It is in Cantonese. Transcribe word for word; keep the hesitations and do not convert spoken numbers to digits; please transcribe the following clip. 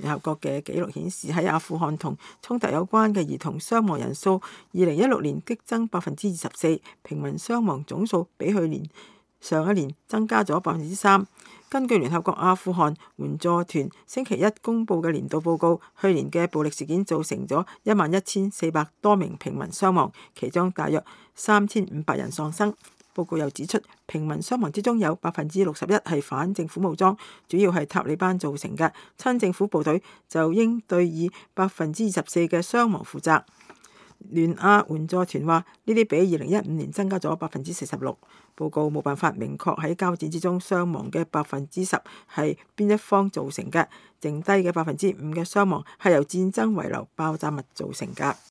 聯合國嘅紀錄顯示，喺阿富汗同衝突有關嘅兒童傷亡人數，二零一六年激增百分之二十四，平民傷亡總數比去年上一年增加咗百分之三。根據聯合國阿富汗援助團星期一公佈嘅年度報告，去年嘅暴力事件造成咗一萬一千四百多名平民傷亡，其中大約三千五百人喪生。報告又指出，平民傷亡之中有百分之六十一係反政府武裝，主要係塔利班造成嘅，親政府部隊就應對以百分之二十四嘅傷亡負責。聯阿援助團話，呢啲比二零一五年增加咗百分之四十六。報告冇辦法明確喺交戰之中傷亡嘅百分之十係邊一方造成嘅，剩低嘅百分之五嘅傷亡係由戰爭遺留爆炸物造成㗎。